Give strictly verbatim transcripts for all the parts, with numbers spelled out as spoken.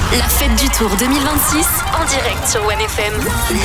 La fête du Tour deux mille vingt-six en direct sur One F M.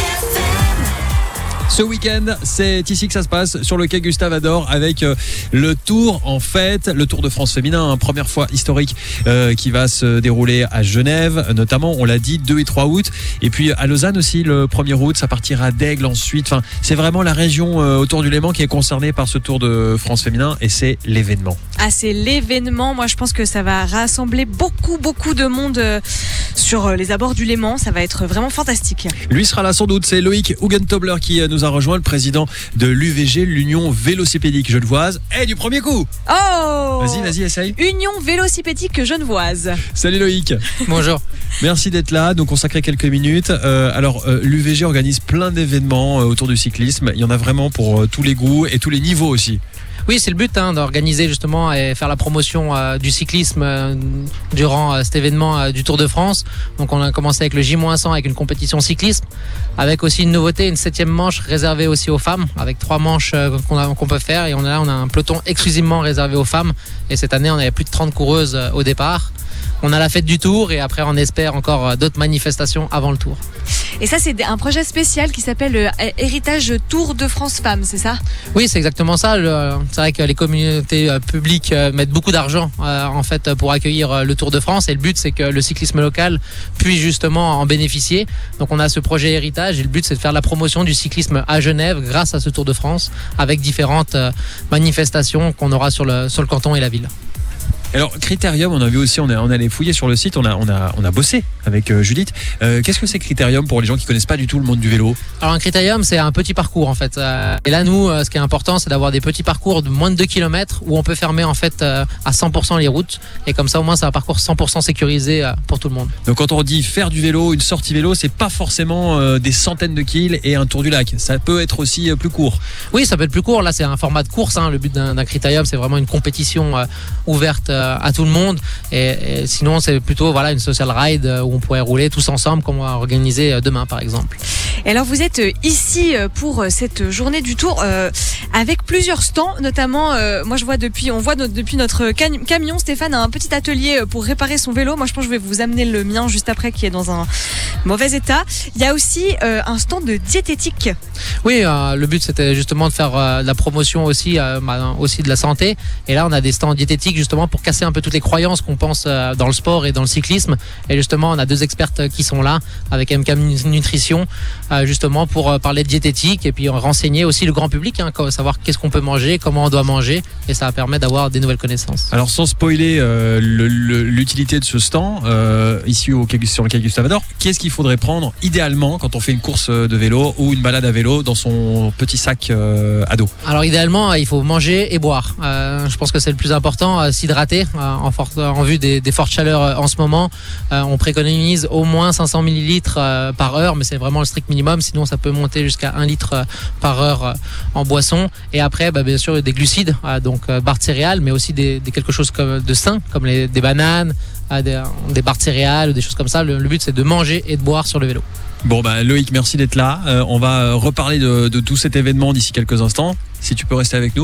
Ce week-end, c'est ici que ça se passe, sur le quai Gustave Ador, avec euh, le Tour en fête, le Tour de France féminin, hein, première fois historique euh, qui va se dérouler à Genève, notamment, on l'a dit, deux et trois août, et puis à Lausanne aussi, le premier août, ça partira d'Aigle ensuite. Enfin, c'est vraiment la région euh, autour du Léman qui est concernée par ce Tour de France féminin, et c'est l'événement. Ah, c'est l'événement. Moi, je pense que ça va rassembler beaucoup, beaucoup de monde euh, sur les abords du Léman. Ça va être vraiment fantastique. Lui sera là sans doute, c'est Loïc Hugentobler qui euh, nous a rejoint, le président de l'U V G, l'Union Vélocipédique Genevoise. Et du premier coup. Oh, Vas-y, vas-y, essaye. Union Vélocipédique Genevoise. Salut Loïc. Bonjour. Merci d'être là, donc consacrer quelques minutes. Euh, alors, euh, l'U V G organise plein d'événements euh, autour du cyclisme. Il y en a vraiment pour euh, tous les goûts et tous les niveaux aussi. Oui, c'est le but hein, d'organiser justement et faire la promotion euh, du cyclisme euh, durant euh, cet événement euh, du Tour de France. Donc on a commencé avec le J cent avec une compétition cyclisme, avec aussi une nouveauté, une septième manche réservée aussi aux femmes, avec trois manches euh, qu'on, a, qu'on peut faire. Et on a là, on a un peloton exclusivement réservé aux femmes. Et cette année, on avait plus de trente coureuses euh, au départ. On a la fête du Tour et après on espère encore d'autres manifestations avant le Tour. Et ça, c'est un projet spécial qui s'appelle euh, Héritage Tour de France Femmes, c'est ça ? Oui, c'est exactement ça. Le, c'est vrai que les communautés euh, publiques euh, mettent beaucoup d'argent euh, en fait pour accueillir euh, le Tour de France, et le but c'est que le cyclisme local puisse justement en bénéficier. Donc on a ce projet Héritage et le but c'est de faire la promotion du cyclisme à Genève grâce à ce Tour de France, avec différentes euh, manifestations qu'on aura sur le, sur le canton et la ville. Alors, Critérium, on a vu aussi, on est on allé fouiller sur le site, on a, on a, on a bossé avec euh, Judith. Euh, qu'est-ce que c'est Critérium pour les gens qui connaissent pas du tout le monde du vélo ? Alors un critérium, c'est un petit parcours en fait. Euh, et là, nous, euh, ce qui est important, c'est d'avoir des petits parcours de moins de deux kilomètres où on peut fermer en fait euh, à cent pour cent les routes. Et comme ça, au moins, c'est un parcours cent pour cent sécurisé euh, pour tout le monde. Donc quand on dit faire du vélo, une sortie vélo, c'est pas forcément euh, des centaines de kills et un tour du lac. Ça peut être aussi euh, plus court. Oui, ça peut être plus court. Là, c'est un format de course. Hein. Le but d'un, d'un critérium, c'est vraiment une compétition euh, ouverte euh, à tout le monde. Et, et sinon, c'est plutôt voilà une social ride euh, où on pourrait rouler tous ensemble, comme on va organiser euh, demain, par exemple. Et alors, vous êtes ici pour cette journée du Tour euh, avec plusieurs stands, notamment, euh, moi je vois depuis, on voit notre, depuis notre cam- camion, Stéphane a un petit atelier pour réparer son vélo. Moi, je pense que je vais vous amener le mien juste après, qui est dans un mauvais état. Il y a aussi euh, un stand de diététique. Oui, euh, le but c'était justement de faire euh, de la promotion aussi, euh, bah, aussi de la santé. Et là, on a des stands diététiques justement pour casser un peu toutes les croyances qu'on pense euh, dans le sport et dans le cyclisme. Et justement, on a deux expertes qui sont là avec M K Nutrition, euh, justement pour euh, parler de diététique et puis renseigner aussi le grand public, hein, savoir qu'est-ce qu'on peut manger, comment on doit manger. Et ça permet d'avoir des nouvelles connaissances. Alors sans spoiler euh, le, le, l'utilité de ce stand euh, ici au, sur le quai Gustave Ador, qu'est-ce qu'il faudrait prendre idéalement quand on fait une course de vélo ou une balade à vélo dans son petit sac euh, à dos ? Alors idéalement, il faut manger et boire. Euh, je pense que c'est le plus important, euh, s'hydrater euh, en, for- en vue des, des fortes chaleurs euh, en ce moment. Euh, on préconise au moins cinq cents millilitres euh, par heure, mais c'est vraiment le strict minimum. Sinon, ça peut monter jusqu'à un litre euh, par heure euh, en boisson. Et après, bah, bien sûr, des glucides, euh, donc euh, barres de céréales, mais aussi des, des quelque chose comme de sain, comme les, des bananes, euh, des, des barres de céréales ou des choses comme ça. Le, le but, c'est de manger et de boire sur le vélo. Bon bah Loïc, merci d'être là. Euh, on va reparler de, de tout cet événement d'ici quelques instants. Si tu peux rester avec nous.